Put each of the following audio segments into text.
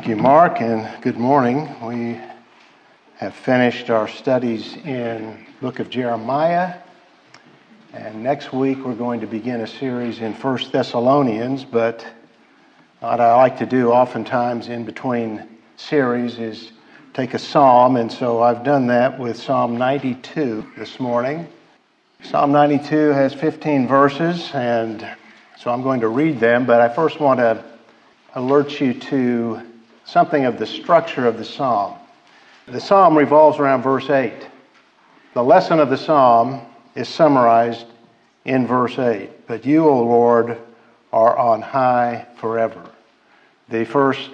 Thank you, Mark, and good morning. We have finished our studies in the book of Jeremiah, and next week we're going to begin a series in 1 Thessalonians, but what I like to do oftentimes in between series is take a psalm, and so I've done that with Psalm 92 this morning. Psalm 92 has 15 verses, and so I'm going to read them, but I first want to alert you to something of the structure of the psalm. The psalm revolves around verse 8. The lesson of the psalm is summarized in verse 8. But you, O Lord, are on high forever. The first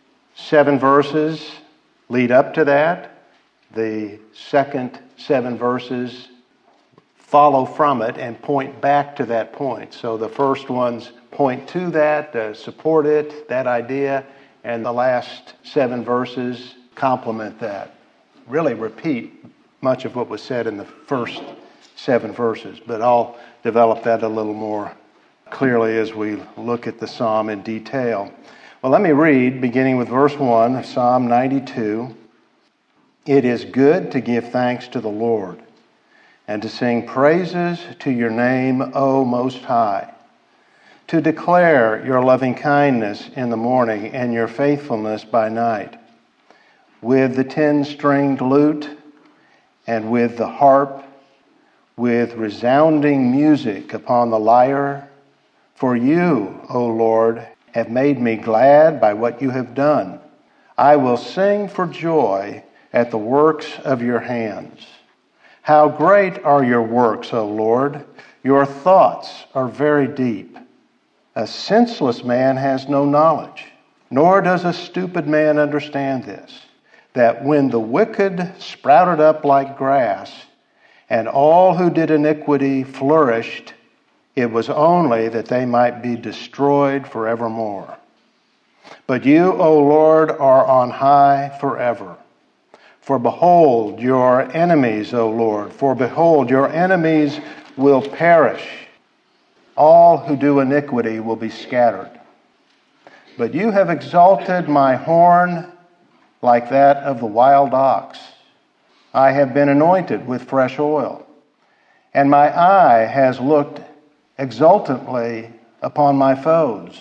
7 verses lead up to that. The second 7 verses follow from it and point back to that point. So the first ones point to that, support it, that idea, and the last 7 verses complement that. Really repeat much of what was said in the first 7 verses, but I'll develop that a little more clearly as we look at the psalm in detail. Well, let me read, beginning with verse 1 of Psalm 92. It is good to give thanks to the Lord and to sing praises to your name, O Most High, to declare your loving kindness in the morning and your faithfulness by night, with the 10-stringed lute and with the harp, with resounding music upon the lyre. For you, O Lord, have made me glad by what you have done. I will sing for joy at the works of your hands. How great are your works, O Lord! Your thoughts are very deep. A senseless man has no knowledge, nor does a stupid man understand this, that when the wicked sprouted up like grass, and all who did iniquity flourished, it was only that they might be destroyed forevermore. But you, O Lord, are on high forever. For behold your enemies, O Lord, for behold your enemies will perish. All who do iniquity will be scattered. But you have exalted my horn like that of the wild ox. I have been anointed with fresh oil, and my eye has looked exultantly upon my foes.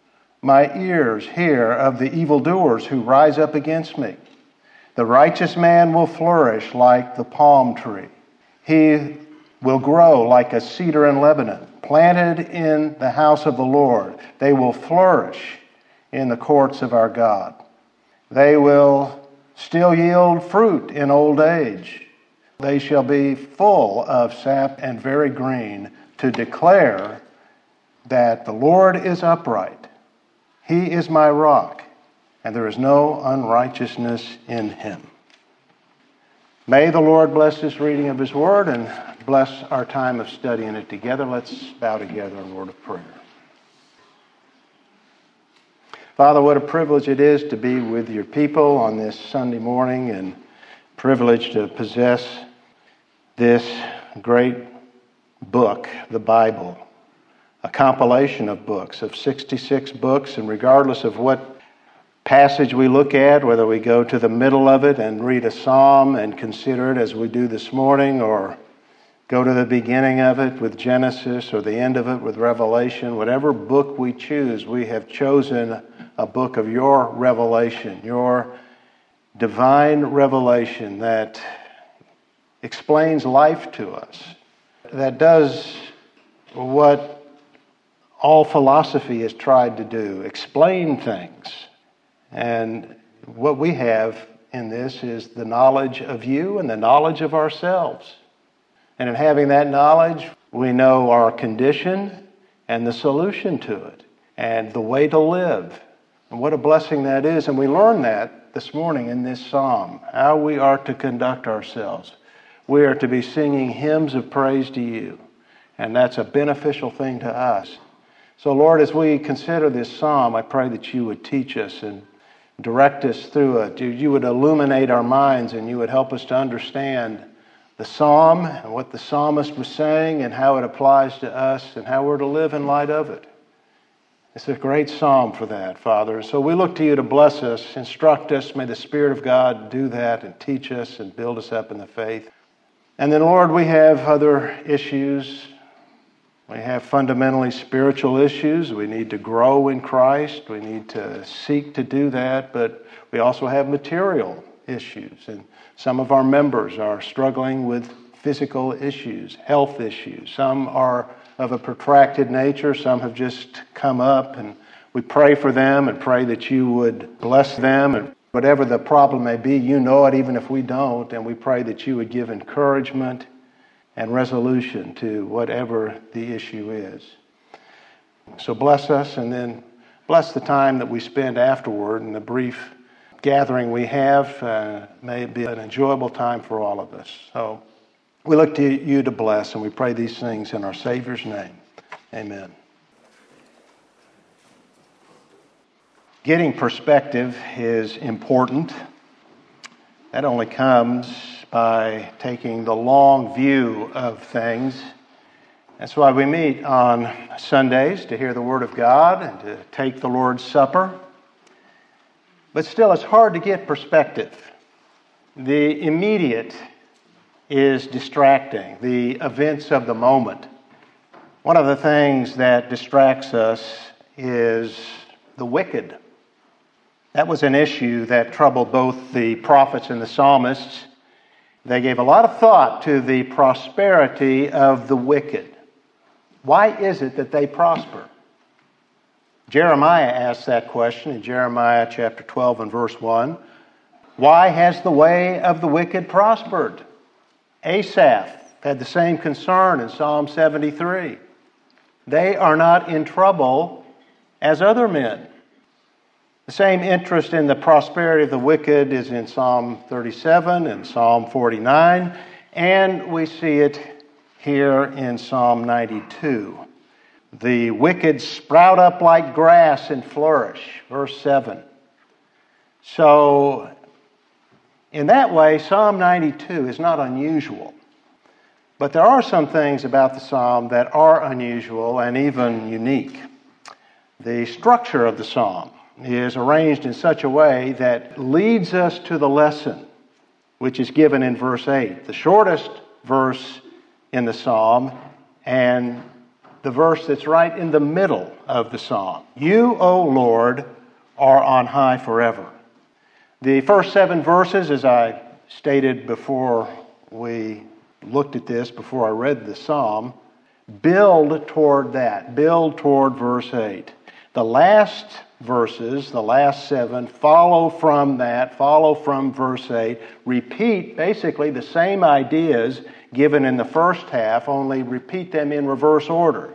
My ears hear of the evildoers who rise up against me. The righteous man will flourish like the palm tree. He will grow like a cedar in Lebanon, planted in the house of the Lord. They will flourish in the courts of our God. They will still yield fruit in old age. They shall be full of sap and very green, to declare that the Lord is upright. He is my rock, and there is no unrighteousness in him. May the Lord bless this reading of his word and bless our time of studying it together. Let's bow together in a word of prayer. Father, what a privilege it is to be with your people on this Sunday morning, and privilege to possess this great book, the Bible, a compilation of books, of 66 books, and regardless of what passage we look at, whether we go to the middle of it and read a psalm and consider it as we do this morning, or go to the beginning of it with Genesis or the end of it with Revelation, whatever book we choose, we have chosen a book of your revelation, your divine revelation that explains life to us, that does what all philosophy has tried to do, explain things. And what we have in this is the knowledge of you and the knowledge of ourselves. And in having that knowledge, we know our condition and the solution to it and the way to live. And what a blessing that is. And we learn that this morning in this psalm, how we are to conduct ourselves. We are to be singing hymns of praise to you. And that's a beneficial thing to us. So Lord, as we consider this psalm, I pray that you would teach us and direct us through it. You would illuminate our minds and you would help us to understand the psalm and what the psalmist was saying and how it applies to us and how we're to live in light of it. It's a great psalm for that, Father. So we look to you to bless us, instruct us. May the Spirit of God do that and teach us and build us up in the faith. And then, Lord, we have other issues. We have fundamentally spiritual issues. We need to grow in Christ. We need to seek to do that. But we also have material issues. And some of our members are struggling with physical issues, health issues. Some are of a protracted nature. Some have just come up, and we pray for them and pray that you would bless them. And whatever the problem may be, you know it even if we don't, and we pray that you would give encouragement and resolution to whatever the issue is. So bless us, and then bless the time that we spend afterward and the brief gathering we have. May it be an enjoyable time for all of us. So we look to you to bless, and we pray these things in our Savior's name. Amen. Getting perspective is important. That only comes by taking the long view of things. That's why we meet on Sundays, to hear the Word of God and to take the Lord's Supper. But still, it's hard to get perspective. The immediate is distracting, the events of the moment. One of the things that distracts us is the wicked. That was an issue that troubled both the prophets and the psalmists. They gave a lot of thought to the prosperity of the wicked. Why is it that they prosper? Jeremiah asked that question in Jeremiah chapter 12 and verse 1. Why has the way of the wicked prospered? Asaph had the same concern in Psalm 73. They are not in trouble as other men. The same interest in the prosperity of the wicked is in Psalm 37 and Psalm 49, and we see it here in Psalm 92. The wicked sprout up like grass and flourish, verse 7. So, in that way, Psalm 92 is not unusual. But there are some things about the psalm that are unusual and even unique. The structure of the psalm is arranged in such a way that leads us to the lesson, which is given in verse 8, the shortest verse in the psalm, and the verse that's right in the middle of the psalm. You, O Lord, are on high forever. The first 7 verses, as I stated before we looked at this, before I read the psalm, build toward that, build toward verse 8. The last verses, the last 7, follow from that, follow from verse 8, repeat basically the same ideas given in the first half, only repeat them in reverse order.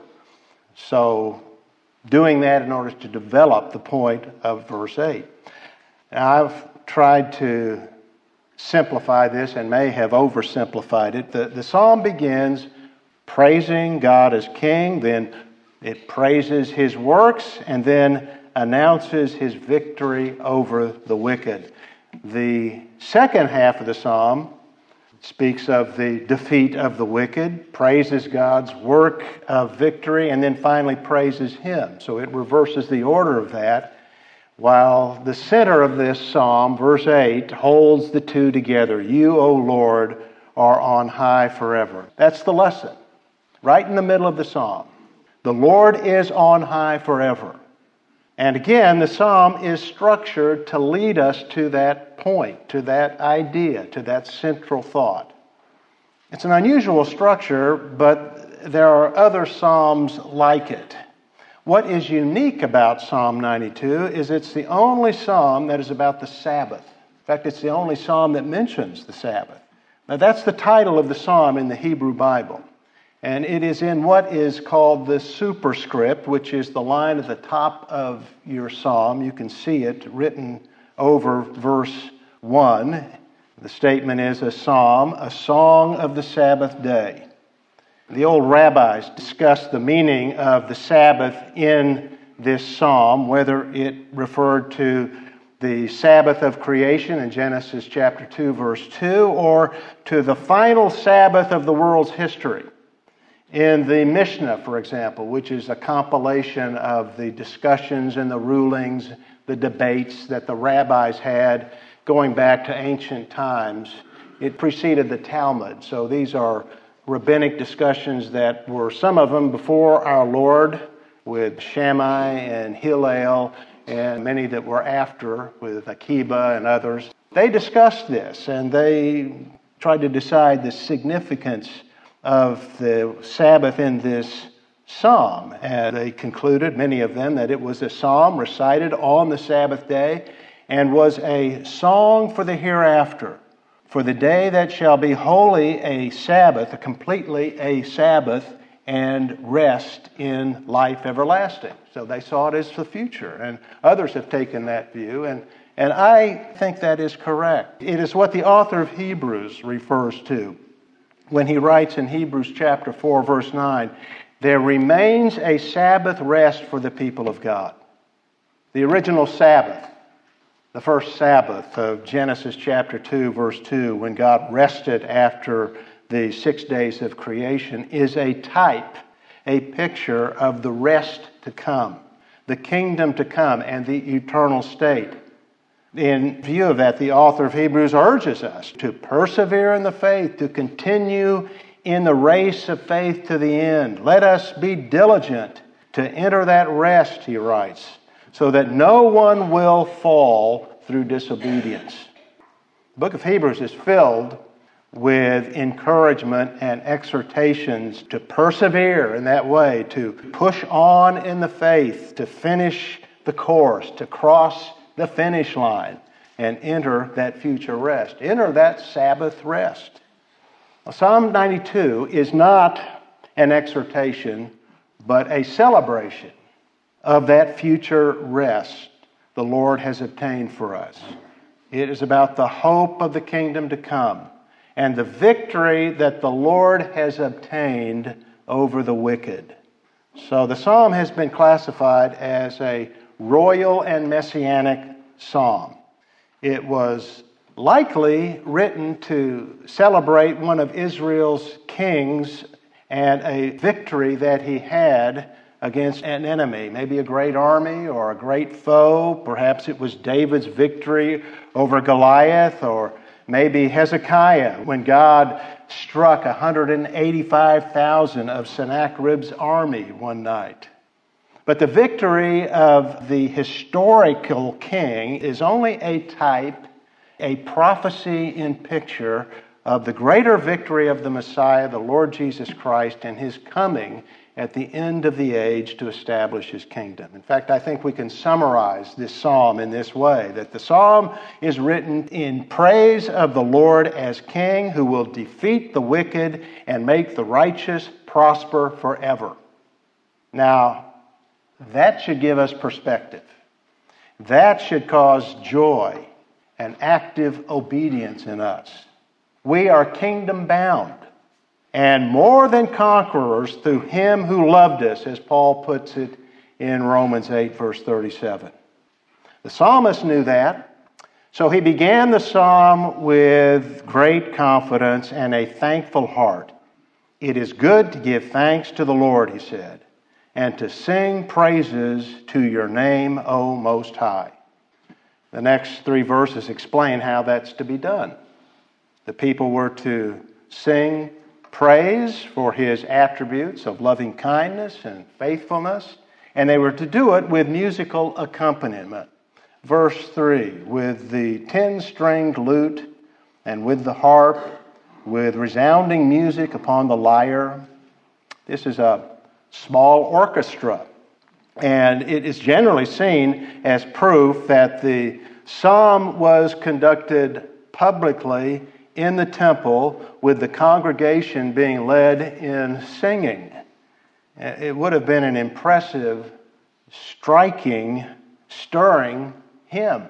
So, doing that in order to develop the point of verse 8. Now, I've tried to simplify this and may have oversimplified it. The psalm begins praising God as King, then it praises His works, and then announces His victory over the wicked. The second half of the psalm speaks of the defeat of the wicked, praises God's work of victory, and then finally praises Him. So it reverses the order of that, while the center of this psalm, verse 8, holds the two together. You, O Lord, are on high forever. That's the lesson, right in the middle of the psalm. The Lord is on high forever. And again, the psalm is structured to lead us to that point, to that idea, to that central thought. It's an unusual structure, but there are other psalms like it. What is unique about Psalm 92 is it's the only psalm that is about the Sabbath. In fact, it's the only psalm that mentions the Sabbath. Now, that's the title of the psalm in the Hebrew Bible. And it is in what is called the superscript, which is the line at the top of your psalm. You can see it written over verse 1. The statement is a psalm, a song of the Sabbath day. The old rabbis discussed the meaning of the Sabbath in this psalm, whether it referred to the Sabbath of creation in Genesis chapter 2, verse 2, or to the final Sabbath of the world's history In the Mishnah, for example, which is a compilation of the discussions and the rulings, the debates that the rabbis had going back to ancient times, it preceded the Talmud. So these are rabbinic discussions that were, some of them before our Lord, with Shammai and Hillel, and many that were after, with Akiba and others. They discussed this, and they tried to decide the significance of the Sabbath in this psalm. And they concluded, many of them, that it was a psalm recited on the Sabbath day and was a song for the hereafter, for the day that shall be wholly a Sabbath, completely a Sabbath, and rest in life everlasting. So they saw it as the future, and others have taken that view, and I think that is correct. It is what the author of Hebrews refers to when he writes in Hebrews chapter 4, verse 9, there remains a Sabbath rest for the people of God. The original Sabbath, the first Sabbath of Genesis chapter 2, verse 2, when God rested after the 6 days of creation, is a type, a picture of the rest to come, the kingdom to come, and the eternal state. In view of that, the author of Hebrews urges us to persevere in the faith, to continue in the race of faith to the end. Let us be diligent to enter that rest, he writes, so that no one will fall through disobedience. The book of Hebrews is filled with encouragement and exhortations to persevere in that way, to push on in the faith, to finish the course, to cross the finish line and enter that future rest. Enter that Sabbath rest. Now, Psalm 92 is not an exhortation, but a celebration of that future rest the Lord has obtained for us. It is about the hope of the kingdom to come and the victory that the Lord has obtained over the wicked. So the psalm has been classified as a royal and messianic psalm. It was likely written to celebrate one of Israel's kings and a victory that he had against an enemy, maybe a great army or a great foe. Perhaps it was David's victory over Goliath, or maybe Hezekiah when God struck 185,000 of Sennacherib's army one night. But the victory of the historical king is only a type, a prophecy in picture of the greater victory of the Messiah, the Lord Jesus Christ, and his coming at the end of the age to establish his kingdom. In fact, I think we can summarize this psalm in this way, that the psalm is written in praise of the Lord as king who will defeat the wicked and make the righteous prosper forever. Now, that should give us perspective. That should cause joy and active obedience in us. We are kingdom bound and more than conquerors through him who loved us, as Paul puts it in Romans 8, verse 37. The psalmist knew that, so he began the psalm with great confidence and a thankful heart. It is good to give thanks to the Lord, he said, and to sing praises to your name, O Most High. The next 3 verses explain how that's to be done. The people were to sing praise for his attributes of loving kindness and faithfulness, and they were to do it with musical accompaniment. Verse 3, with the 10-stringed lute and with the harp, with resounding music upon the lyre. This is a small orchestra, and it is generally seen as proof that the psalm was conducted publicly in the temple with the congregation being led in singing. It would have been an impressive, striking, stirring hymn.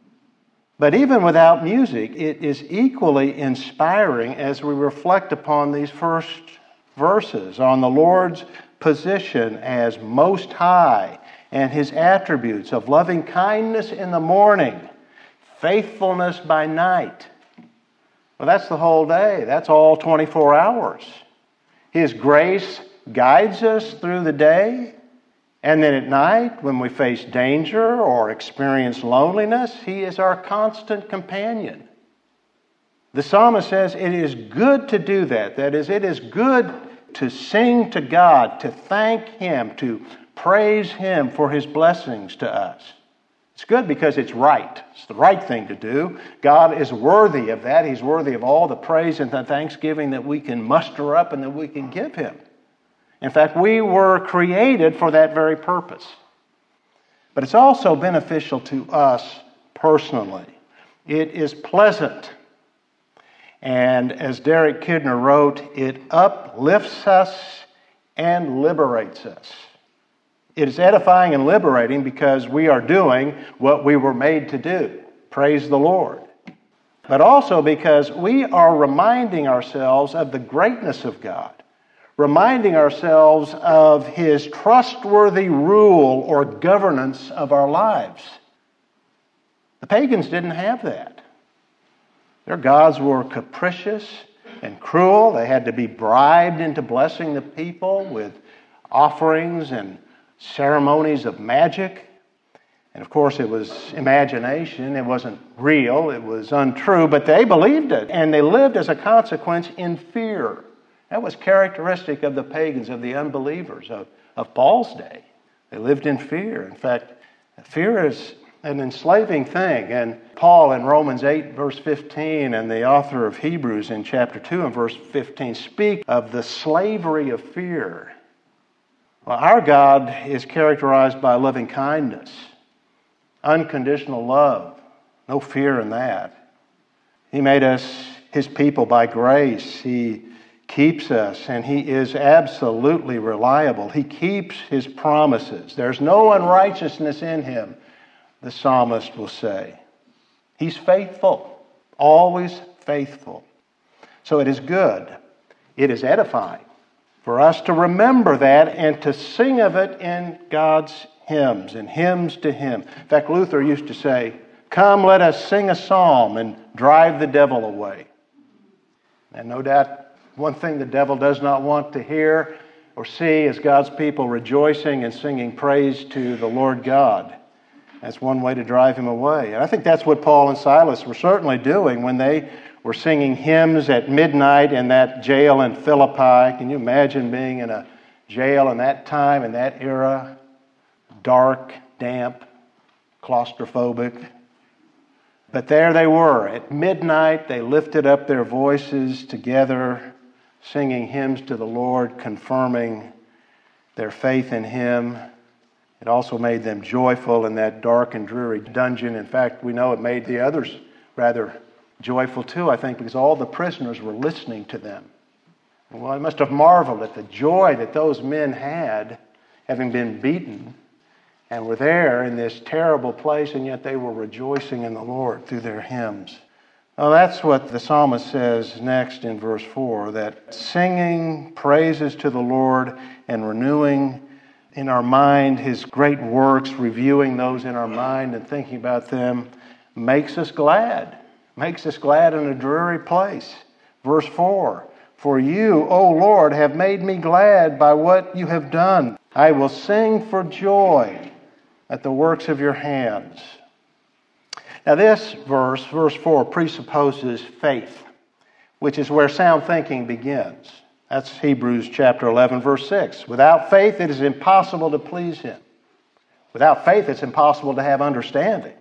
But even without music, it is equally inspiring as we reflect upon these first verses on the Lord's position as Most High and his attributes of loving kindness in the morning, faithfulness by night. Well, that's the whole day. That's all 24 hours. His grace guides us through the day. And then at night, when we face danger or experience loneliness, He is our constant companion. The psalmist says it is good to do that. That is, it is good to sing to God, to thank Him, to praise Him for His blessings to us. It's good because it's right. It's the right thing to do. God is worthy of that. He's worthy of all the praise and the thanksgiving that we can muster up and that we can give Him. In fact, we were created for that very purpose. But it's also beneficial to us personally. It is pleasant. And as Derek Kidner wrote, it uplifts us and liberates us. It is edifying and liberating because we are doing what we were made to do. Praise the Lord. But also because we are reminding ourselves of the greatness of God. Reminding ourselves of His trustworthy rule or governance of our lives. The pagans didn't have that. Their gods were capricious and cruel. They had to be bribed into blessing the people with offerings and ceremonies of magic. And of course it was imagination. It wasn't real. It was untrue. But they believed it. And they lived as a consequence in fear. That was characteristic of the pagans, of the unbelievers of Paul's day. They lived in fear. In fact, fear is an enslaving thing. And Paul in Romans 8, verse 15, and the author of Hebrews in chapter 2 and verse 15 speak of the slavery of fear. Well, our God is characterized by loving kindness, unconditional love, no fear in that. He made us His people by grace. He keeps us, and He is absolutely reliable. He keeps His promises. There's no unrighteousness in Him, the psalmist will say. He's faithful, always faithful. So it is good. It is edifying for us to remember that and to sing of it in God's hymns and hymns to Him. In fact, Luther used to say, "Come, let us sing a psalm and drive the devil away." And no doubt, one thing the devil does not want to hear or see is God's people rejoicing and singing praise to the Lord God. That's one way to drive him away. And I think that's what Paul and Silas were certainly doing when they were singing hymns at midnight in that jail in Philippi. Can you imagine being in a jail in that time, in that era? Dark, damp, claustrophobic. But there they were. At midnight, they lifted up their voices together, singing hymns to the Lord, confirming their faith in Him. It also made them joyful in that dark and dreary dungeon. In fact, we know it made the others rather joyful too, I think, because all the prisoners were listening to them. Well, I must have marveled at the joy that those men had, having been beaten, and were there in this terrible place, and yet they were rejoicing in the Lord through their hymns. Well, that's what the psalmist says next in verse 4, that singing praises to the Lord and renewing in our mind His great works, reviewing those in our mind and thinking about them, makes us glad. Makes us glad in a dreary place. Verse 4, "For you, O Lord, have made me glad by what you have done. I will sing for joy at the works of your hands." Now this verse 4, presupposes faith, which is where sound thinking begins. That's Hebrews chapter 11, verse 6. Without faith, it is impossible to please Him. Without faith, it's impossible to have understanding.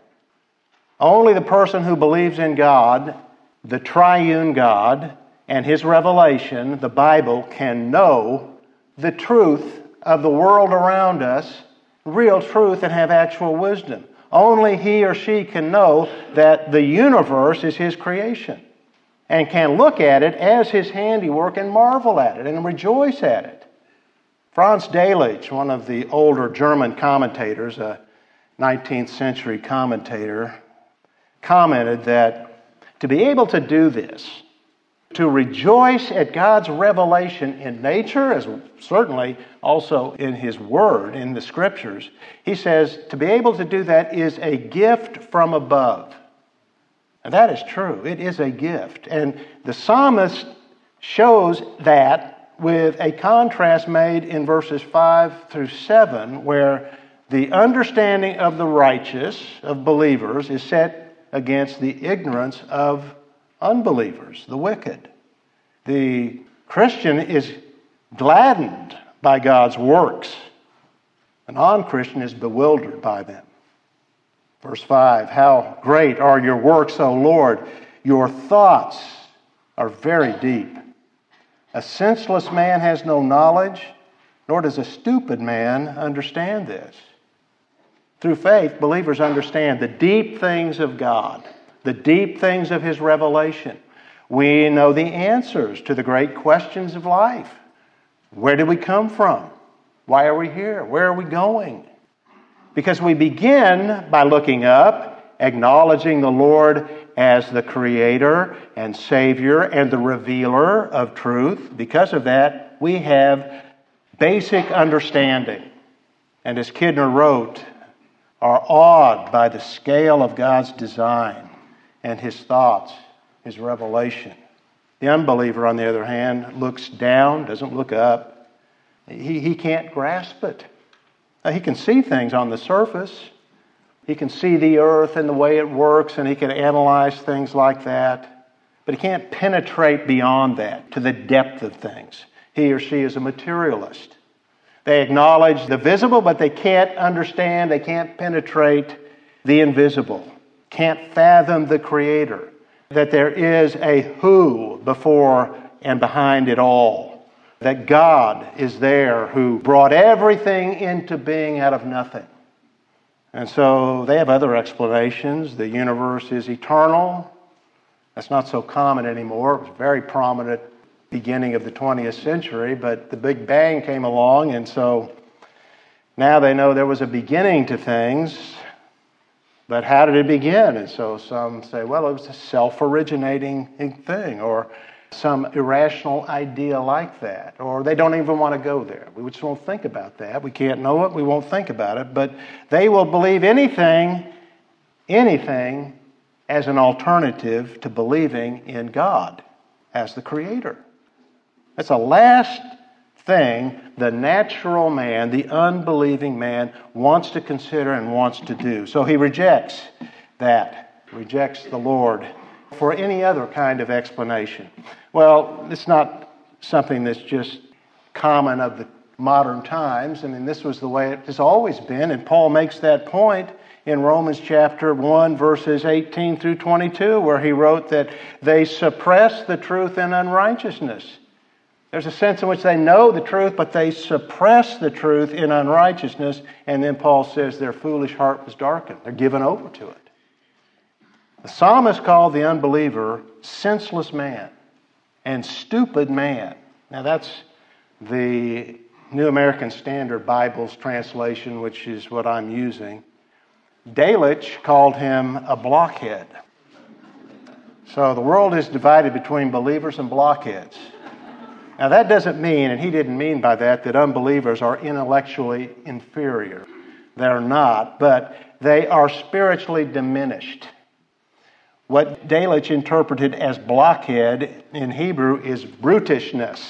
Only the person who believes in God, the triune God, and His revelation, the Bible, can know the truth of the world around us, real truth, and have actual wisdom. Only he or she can know that the universe is His creation and can look at it as His handiwork and marvel at it and rejoice at it. Franz Delitzsch, one of the older German commentators, a 19th century commentator, commented that to be able to do this, to rejoice at God's revelation in nature, as certainly also in His Word, in the Scriptures, he says to be able to do that is a gift from above. And that is true. It is a gift. And the psalmist shows that with a contrast made in verses 5 through 7, where the understanding of the righteous, of believers, is set against the ignorance of unbelievers, the wicked. The Christian is gladdened by God's works. A non-Christian is bewildered by them. Verse 5, how great are your works, O Lord! Your thoughts are very deep. A senseless man has no knowledge, nor does a stupid man understand this. Through faith, believers understand the deep things of God, the deep things of His revelation. We know the answers to the great questions of life. Where did we come from? Why are we here? Where are we going? Because we begin by looking up, acknowledging the Lord as the Creator and Savior and the Revealer of truth. Because of that, we have basic understanding. And as Kidner wrote, are awed by the scale of God's design and His thoughts, His revelation. The unbeliever, on the other hand, looks down, doesn't look up. He can't grasp it. He can see things on the surface. He can see the earth and the way it works, and he can analyze things like that. But he can't penetrate beyond that to the depth of things. He or she is a materialist. They acknowledge the visible, but they can't understand, they can't penetrate the invisible. Can't fathom the Creator. That there is a who before and behind it all. That God is there who brought everything into being out of nothing. And so they have other explanations. The universe is eternal. That's not so common anymore. It was very prominent beginning of the 20th century, but the Big Bang came along, and so now they know there was a beginning to things, but how did it begin? And so some say, well, it was a self-originating thing, or some irrational idea like that, or they don't even want to go there. We just won't think about that. We can't know it, we won't think about it, but they will believe anything as an alternative to believing in God as the Creator. That's the last thing the natural man, the unbelieving man, wants to consider and wants to do. So he rejects that, rejects the Lord for any other kind of explanation. Well, it's not something that's just common of the modern times. I mean, this was the way it has always been, and Paul makes that point in Romans chapter 1, verses 18 through 22, where he wrote that they suppress the truth in unrighteousness. There's a sense in which they know the truth, but they suppress the truth in unrighteousness, and then Paul says their foolish heart was darkened. They're given over to it. The psalmist called the unbeliever senseless man and stupid man. Now that's the New American Standard Bible's translation, which is what I'm using. Delitzsch called him a blockhead. So the world is divided between believers and blockheads. Now that doesn't mean, and he didn't mean by that unbelievers are intellectually inferior. They're not, but they are spiritually diminished. What Delitzsch interpreted as blockhead in Hebrew is brutishness.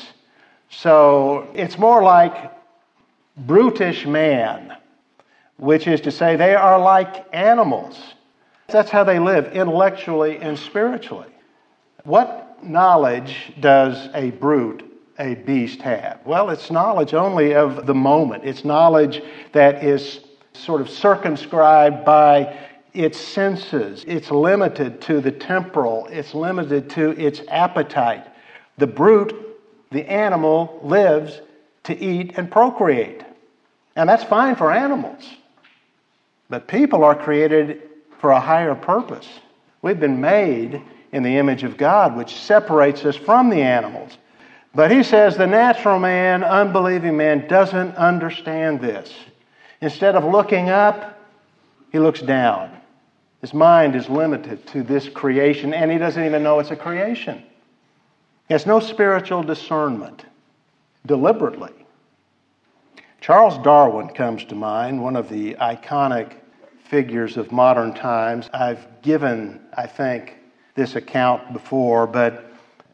So it's more like brutish man, which is to say they are like animals. That's how they live intellectually and spiritually. What knowledge does a brute, a beast, have? Well, it's knowledge only of the moment. It's knowledge that is sort of circumscribed by its senses. It's limited to the temporal. It's limited to its appetite. The brute, the animal, lives to eat and procreate. And that's fine for animals. But people are created for a higher purpose. We've been made in the image of God, which separates us from the animals. But he says the natural man, unbelieving man, doesn't understand this. Instead of looking up, he looks down. His mind is limited to this creation, and he doesn't even know it's a creation. He has no spiritual discernment, deliberately. Charles Darwin comes to mind, one of the iconic figures of modern times. I've given, I think, this account before, but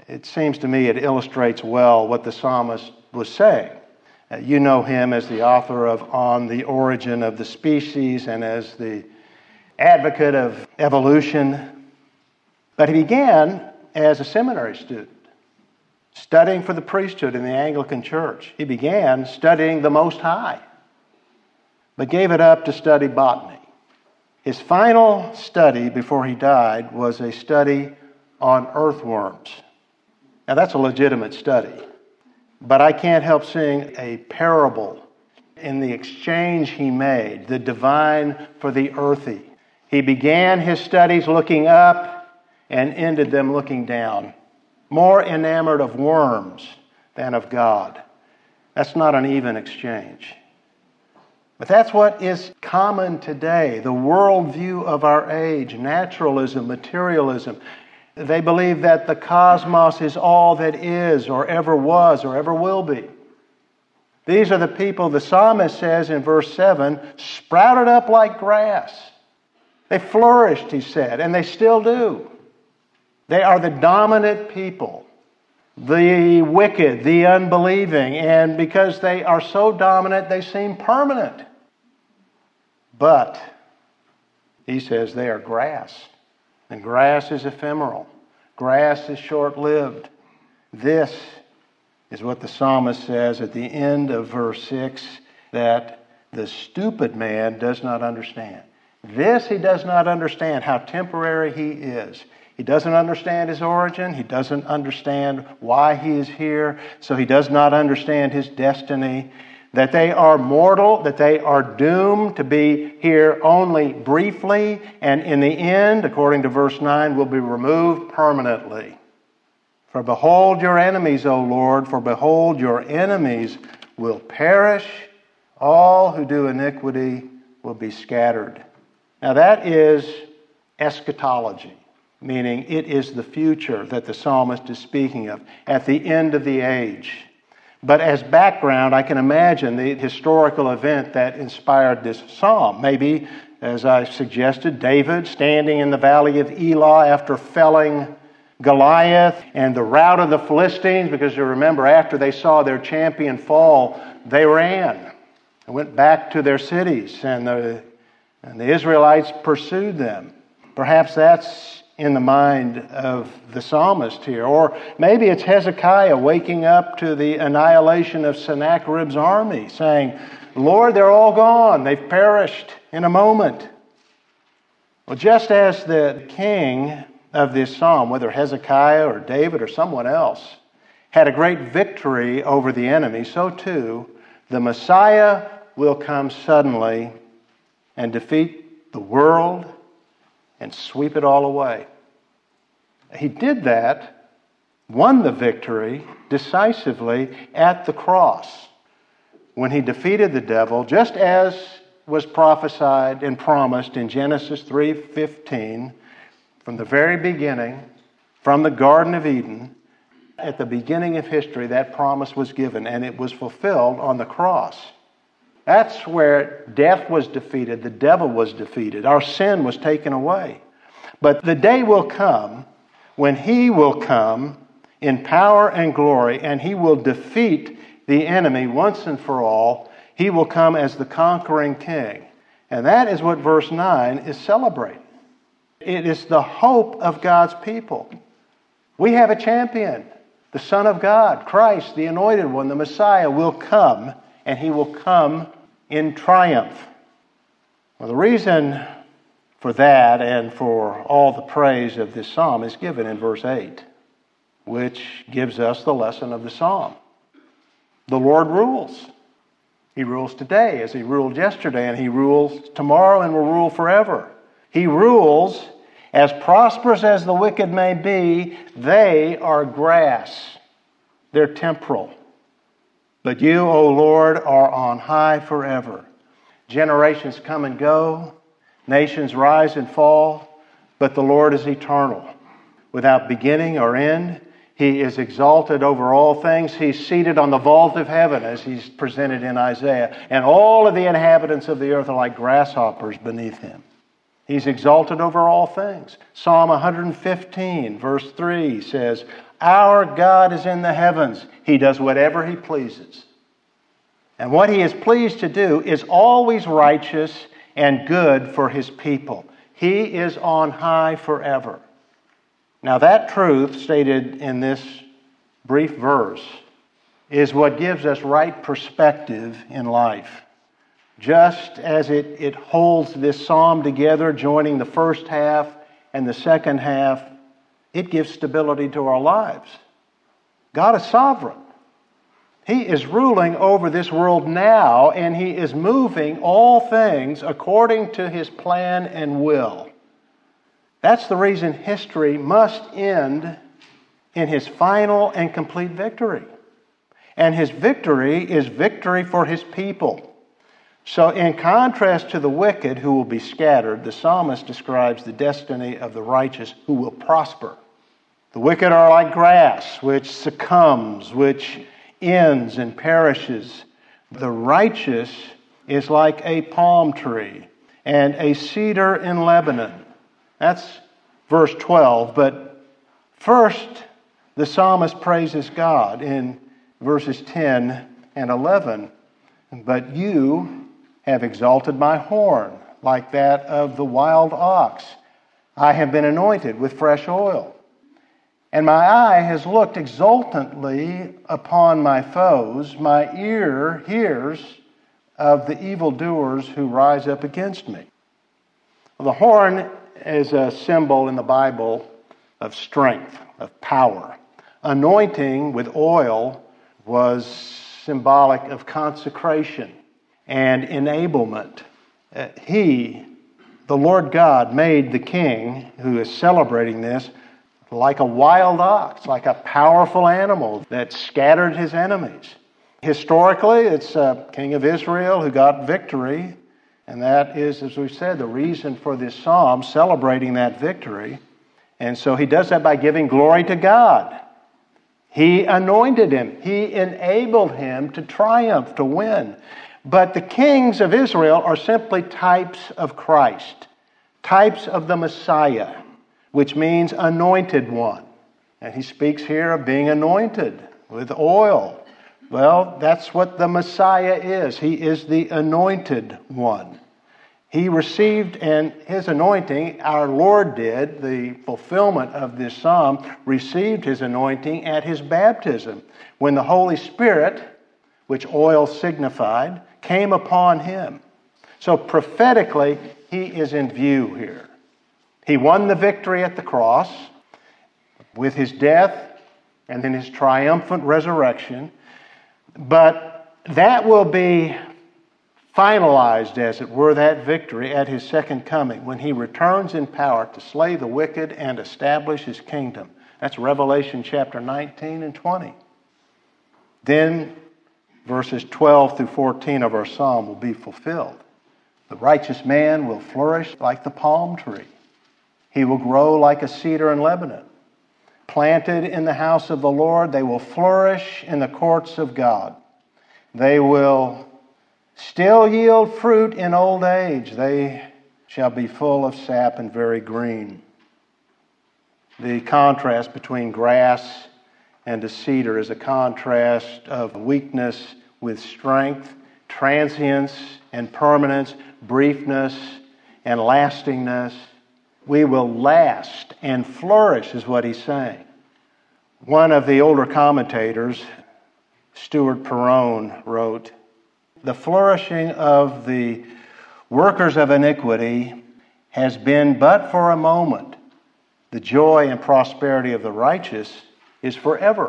it seems to me it illustrates well what the psalmist was saying. You know him as the author of On the Origin of the Species and as the advocate of evolution. But he began as a seminary student, studying for the priesthood in the Anglican Church. He began studying the Most High, but gave it up to study botany. His final study before he died was a study on earthworms. Now that's a legitimate study, but I can't help seeing a parable in the exchange he made, the divine for the earthy. He began his studies looking up and ended them looking down, more enamored of worms than of God. That's not an even exchange. But that's what is common today, the worldview of our age, naturalism, materialism. They believe that the cosmos is all that is or ever was or ever will be. These are the people, the psalmist says in verse 7, sprouted up like grass. They flourished, he said, and they still do. They are the dominant people, the wicked, the unbelieving, and because they are so dominant, they seem permanent. But, he says, they are grass. And grass is ephemeral. Grass is short-lived. This is what the psalmist says at the end of verse 6, that the stupid man does not understand. This he does not understand, how temporary he is. He doesn't understand his origin. He doesn't understand why he is here. So he does not understand his destiny. That they are mortal, that they are doomed to be here only briefly, and in the end, according to verse 9, will be removed permanently. For behold your enemies, O Lord, for behold your enemies will perish. All who do iniquity will be scattered. Now that is eschatology, meaning it is the future that the psalmist is speaking of, at the end of the age. But as background, I can imagine the historical event that inspired this psalm. Maybe, as I suggested, David standing in the valley of Elah after felling Goliath and the rout of the Philistines, because you remember after they saw their champion fall, they ran and went back to their cities, and the Israelites pursued them. Perhaps that's in the mind of the psalmist here. Or maybe it's Hezekiah waking up to the annihilation of Sennacherib's army, saying, Lord, they're all gone. They've perished in a moment. Well, just as the king of this psalm, whether Hezekiah or David or someone else, had a great victory over the enemy, so too the Messiah will come suddenly and defeat the world and sweep it all away. He did that, won the victory decisively at the cross when he defeated the devil, just as was prophesied and promised in Genesis 3:15 from the very beginning, from the Garden of Eden. At the beginning of history, that promise was given, and it was fulfilled on the cross. That's where death was defeated, the devil was defeated, our sin was taken away. But the day will come when he will come in power and glory, and he will defeat the enemy once and for all. He will come as the conquering king. And that is what verse 9 is celebrating. It is the hope of God's people. We have a champion. The Son of God, Christ, the Anointed One, the Messiah, will come, and he will come in triumph. Well, the reason for that and for all the praise of this psalm is given in verse 8, which gives us the lesson of the psalm. The Lord rules. He rules today as he ruled yesterday, and he rules tomorrow and will rule forever. He rules. As prosperous as the wicked may be, they are grass. They're temporal. But you, O Lord, are on high forever. Generations come and go. Nations rise and fall. But the Lord is eternal, without beginning or end. He is exalted over all things. He's seated on the vault of heaven, as he's presented in Isaiah. And all of the inhabitants of the earth are like grasshoppers beneath him. He's exalted over all things. Psalm 115, verse 3 says, Our God is in the heavens. He does whatever He pleases. And what He is pleased to do is always righteous and good for His people. He is on high forever. Now that truth stated in this brief verse is what gives us right perspective in life. Just as it holds this psalm together, joining the first half and the second half, it gives stability to our lives. God is sovereign. He is ruling over this world now, and He is moving all things according to His plan and will. That's the reason history must end in His final and complete victory. And His victory is victory for His people. So in contrast to the wicked who will be scattered, the psalmist describes the destiny of the righteous who will prosper. The wicked are like grass, which succumbs, which ends and perishes. The righteous is like a palm tree and a cedar in Lebanon. That's verse 12. But first, the psalmist praises God in verses 10 and 11. But you have exalted my horn like that of the wild ox. I have been anointed with fresh oil. And my eye has looked exultantly upon my foes. My ear hears of the evildoers who rise up against me. Well, the horn is a symbol in the Bible of strength, of power. Anointing with oil was symbolic of consecration and enablement. He, the Lord God, made the king who is celebrating this like a wild ox, like a powerful animal that scattered his enemies. Historically, it's a king of Israel who got victory, and that is, as we said, the reason for this psalm, celebrating that victory. And so he does that by giving glory to God. He anointed him. He enabled him to triumph, to win. But the kings of Israel are simply types of Christ, types of the Messiah, which means anointed one. And he speaks here of being anointed with oil. Well, that's what the Messiah is. He is the anointed one. He received, and his anointing, our Lord did, the fulfillment of this psalm, received his anointing at his baptism, when the Holy Spirit, which oil signified, came upon him. So prophetically, he is in view here. He won the victory at the cross with his death and then his triumphant resurrection. But that will be finalized, as it were, that victory at his second coming, when he returns in power to slay the wicked and establish his kingdom. That's Revelation chapter 19 and 20. Then verses 12 through 14 of our psalm will be fulfilled. The righteous man will flourish like the palm tree. He will grow like a cedar in Lebanon. Planted in the house of the Lord, they will flourish in the courts of God. They will still yield fruit in old age. They shall be full of sap and very green. The contrast between grass and a cedar is a contrast of weakness with strength, transience and permanence, briefness and lastingness. We will last and flourish, is what he's saying. One of the older commentators, Stuart Perrone, wrote, "The flourishing of the workers of iniquity has been but for a moment. The joy and prosperity of the righteous is forever."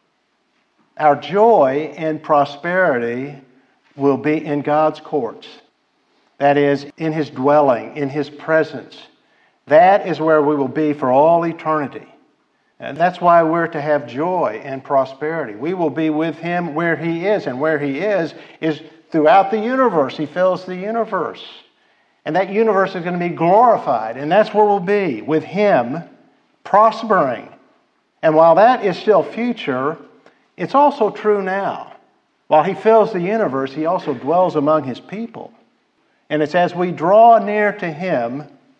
Our joy and prosperity will be in God's courts. That is, in His dwelling, in His presence. That is where we will be for all eternity. And that's why we're to have joy and prosperity. We will be with Him where He is, and where He is throughout the universe. He fills the universe. And that universe is going to be glorified, and that's where we'll be, with Him prospering. And while that is still future, it's also true now. While He fills the universe, He also dwells among His people. And it's as we draw near to Him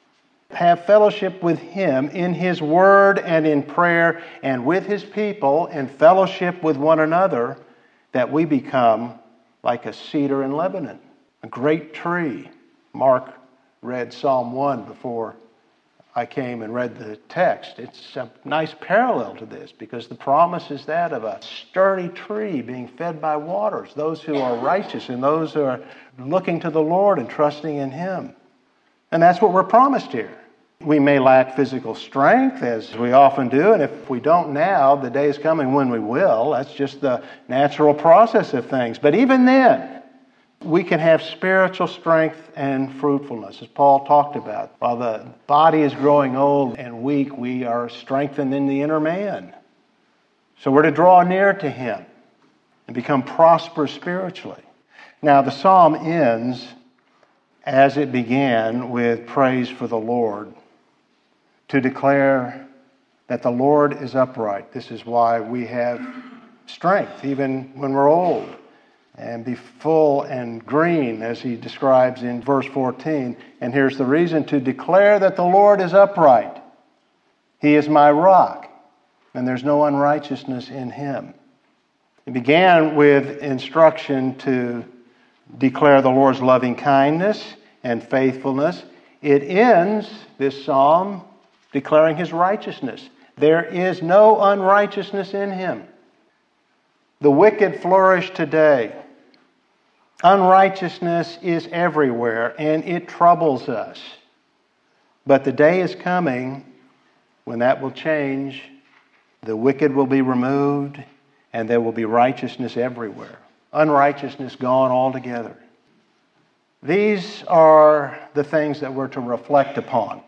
have fellowship with Him in His Word and in prayer and with His people and fellowship with one another, that we become like a cedar in Lebanon, a great tree. Mark read Psalm 1 before I came and read the text. It's a nice parallel to this because the promise is that of a sturdy tree being fed by waters, those who are righteous and those who are looking to the Lord and trusting in Him. And that's what we're promised here. We may lack physical strength, as we often do, and if we don't now, the day is coming when we will. That's just the natural process of things. But even then, we can have spiritual strength and fruitfulness, as Paul talked about. While the body is growing old and weak, we are strengthened in the inner man. So we're to draw near to Him and become prosperous spiritually. Now, the psalm ends as it began with praise for the Lord, to declare that the Lord is upright. This is why we have strength, even when we're old, and be full and green, as he describes in verse 14. And here's the reason: to declare that the Lord is upright. He is my rock, and there's no unrighteousness in Him. It began with instruction to declare the Lord's loving kindness and faithfulness. It ends, this psalm, declaring His righteousness. There is no unrighteousness in Him. The wicked flourish today. Unrighteousness is everywhere, and it troubles us. But the day is coming when that will change. The wicked will be removed, and there will be righteousness everywhere. Unrighteousness gone altogether. These are the things that we're to reflect upon.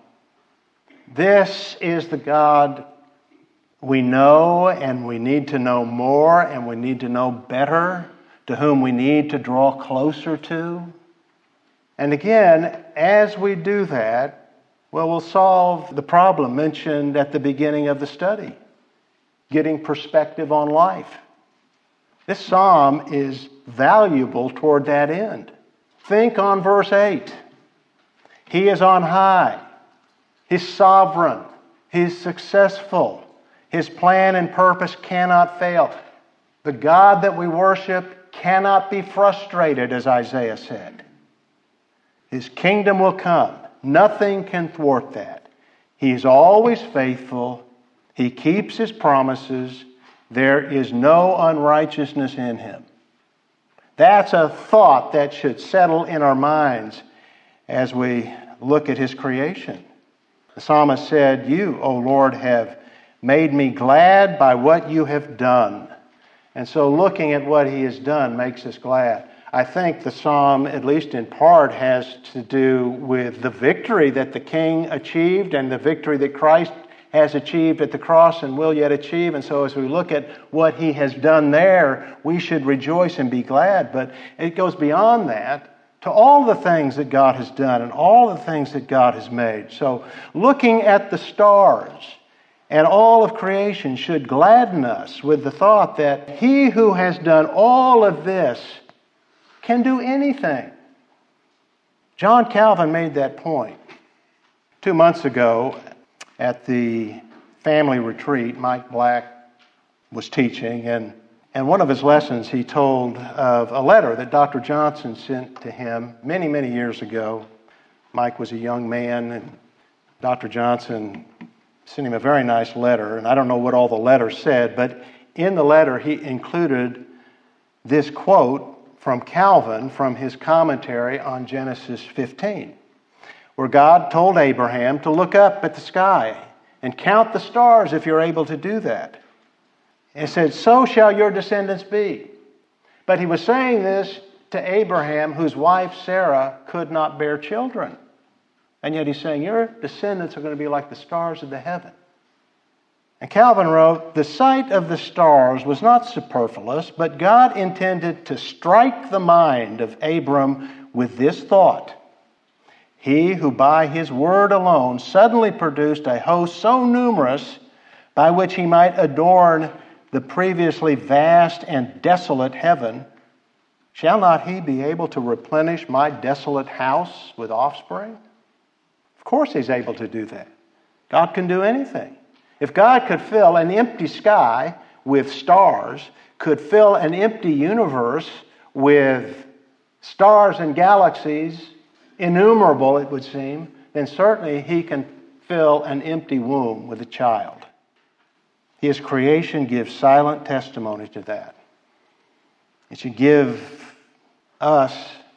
This is the God we know, and we need to know more, and we need to know better, to whom we need to draw closer to. And again, as we do that, we'll solve the problem mentioned at the beginning of the study: getting perspective on life. This psalm is valuable toward that end. Think on verse 8. He is on high. He's sovereign. He's successful. His plan and purpose cannot fail. The God that we worship cannot be frustrated, as Isaiah said. His kingdom will come. Nothing can thwart that. He's always faithful. He keeps His promises. There is no unrighteousness in Him. That's a thought that should settle in our minds as we look at His creation. The psalmist said, "You, O Lord, have made me glad by what You have done." And so looking at what He has done makes us glad. I think the psalm, at least in part, has to do with the victory that the King achieved and the victory that Christ has achieved at the cross and will yet achieve. And so as we look at what He has done there, we should rejoice and be glad. But it goes beyond that to all the things that God has done and all the things that God has made. So looking at the stars and all of creation should gladden us with the thought that He who has done all of this can do anything. John Calvin made that point. 2 months ago at the family retreat, Mike Black was teaching, and one of his lessons he told of a letter that Dr. Johnson sent to him many, many years ago. Mike was a young man, and Dr. Johnson sent him a very nice letter, and I don't know what all the letter said, but in the letter he included this quote from Calvin from his commentary on Genesis 15, where God told Abraham to look up at the sky and count the stars if you're able to do that. And it said, "So shall your descendants be." But he was saying this to Abraham, whose wife Sarah could not bear children. And yet he's saying, your descendants are going to be like the stars of the heaven. And Calvin wrote, "The sight of the stars was not superfluous, but God intended to strike the mind of Abram with this thought: He who by His word alone suddenly produced a host so numerous by which He might adorn the previously vast and desolate heaven, shall not He be able to replenish my desolate house with offspring?" Of course He's able to do that. God can do anything. If God could fill an empty sky with stars, could fill an empty universe with stars and galaxies, innumerable it would seem, then certainly He can fill an empty womb with a child. His creation gives silent testimony to that. It should give us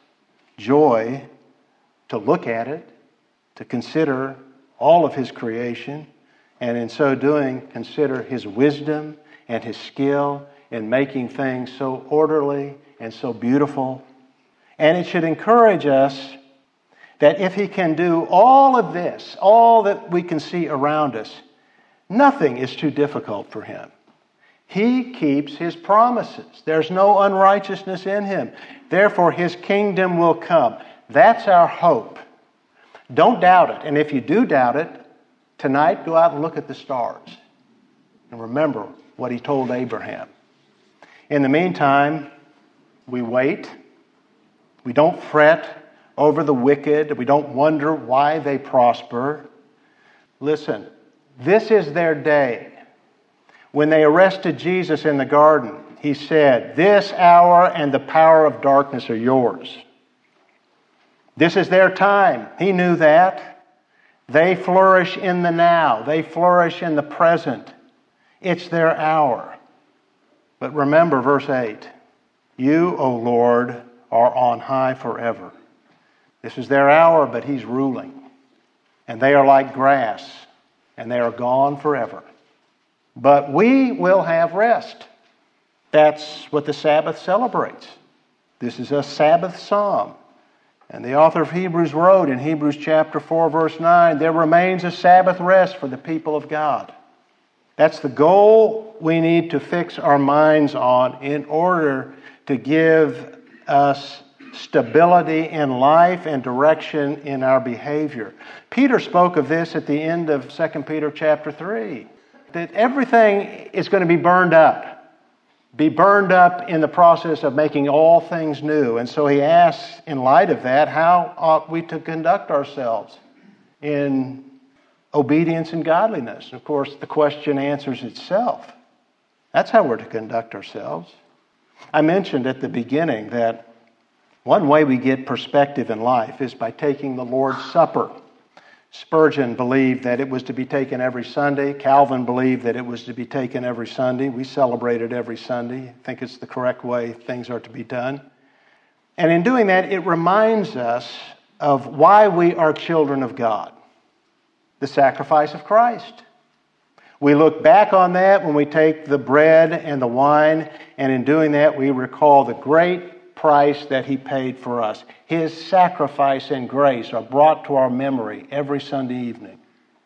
joy to look at it, to consider all of His creation, and in so doing, consider His wisdom and His skill in making things so orderly and so beautiful. And it should encourage us that if He can do all of this, all that we can see around us, nothing is too difficult for Him. He keeps His promises. There's no unrighteousness in Him. Therefore, His kingdom will come. That's our hope. Don't doubt it. And if you do doubt it, tonight go out and look at the stars. And remember what He told Abraham. In the meantime, we wait. We don't fret over the wicked. We don't wonder why they prosper. Listen, this is their day. When they arrested Jesus in the garden, He said, "This hour and the power of darkness are yours." This is their time. He knew that. They flourish in the now. They flourish in the present. It's their hour. But remember verse 8. You, O Lord, are on high forever. This is their hour, but He's ruling. And they are like grass, and they are gone forever. But we will have rest. That's what the Sabbath celebrates. This is a Sabbath psalm. And the author of Hebrews wrote in Hebrews chapter 4, verse 9, there remains a Sabbath rest for the people of God. That's the goal we need to fix our minds on in order to give us stability in life and direction in our behavior. Peter spoke of this at the end of 2 Peter chapter 3, that everything is going to be burned up in the process of making all things new. And so he asks, in light of that, how ought we to conduct ourselves in obedience and godliness? And of course, the question answers itself. That's how we're to conduct ourselves. I mentioned at the beginning that one way we get perspective in life is by taking the Lord's Supper. Spurgeon believed that it was to be taken every Sunday. Calvin believed that it was to be taken every Sunday. We celebrate it every Sunday. I think it's the correct way things are to be done. And in doing that, it reminds us of why we are children of God. The sacrifice of Christ. We look back on that when we take the bread and the wine, and in doing that, we recall the great price that He paid for us. His sacrifice and grace are brought to our memory every Sunday evening.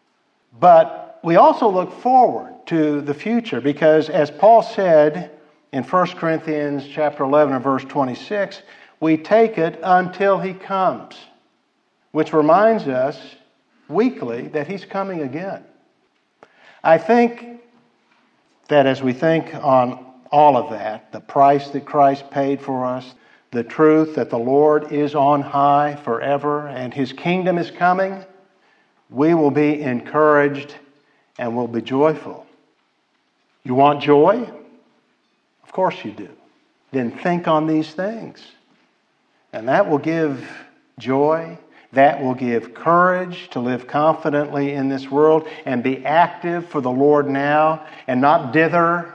But we also look forward to the future because, as Paul said in 1 Corinthians chapter 11 and verse 26, we take it until He comes, which reminds us weekly that He's coming again. I think that as we think on all of that, the price that Christ paid for us, the truth that the Lord is on high forever and His kingdom is coming, we will be encouraged and will be joyful. You want joy? Of course you do. Then think on these things. And that will give joy. That will give courage to live confidently in this world and be active for the Lord now and not dither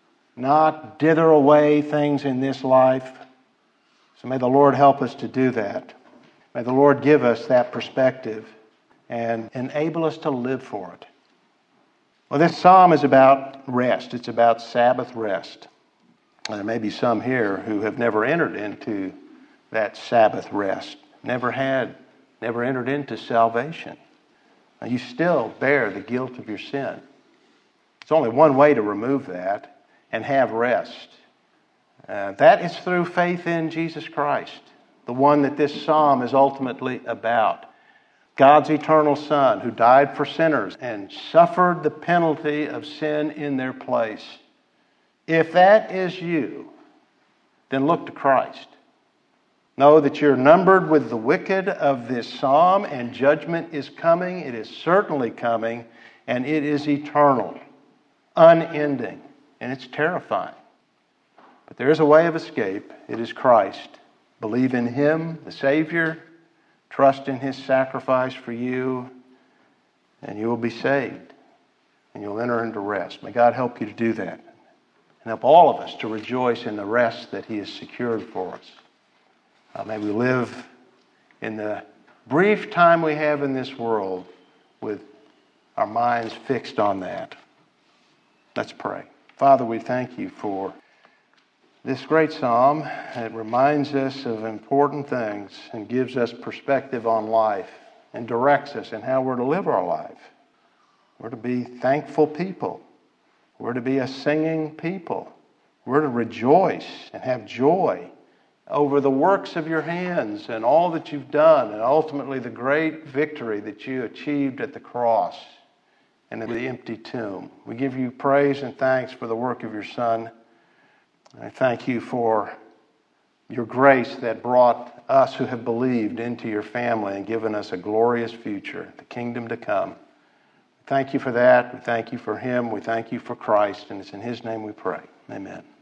away things in this life. So may the Lord help us to do that. May the Lord give us that perspective and enable us to live for it. Well, this psalm is about rest. It's about Sabbath rest. There may be some here who have never entered into that Sabbath rest, never entered into salvation. Now, you still bear the guilt of your sin. There's only one way to remove that and have rest. That is through faith in Jesus Christ, the one that this psalm is ultimately about. God's eternal Son who died for sinners and suffered the penalty of sin in their place. If that is you, then look to Christ. Know that you're numbered with the wicked of this psalm, and judgment is coming. It is certainly coming, and it is eternal, unending, and it's terrifying. But there is a way of escape. It is Christ. Believe in Him, the Savior. Trust in His sacrifice for you, and you will be saved, and you'll enter into rest. May God help you to do that, and help all of us to rejoice in the rest that He has secured for us. May we live in the brief time we have in this world with our minds fixed on that. Let's pray. Father, we thank you for this great psalm. It reminds us of important things and gives us perspective on life and directs us in how we're to live our life. We're to be thankful people. We're to be a singing people. We're to rejoice and have joy over the works of your hands and all that you've done, and ultimately the great victory that you achieved at the cross and in the empty tomb. We give you praise and thanks for the work of your Son. I thank you for your grace that brought us who have believed into your family and given us a glorious future, the kingdom to come. Thank you for that. We thank you for Him. We thank you for Christ. And it's in His name we pray. Amen.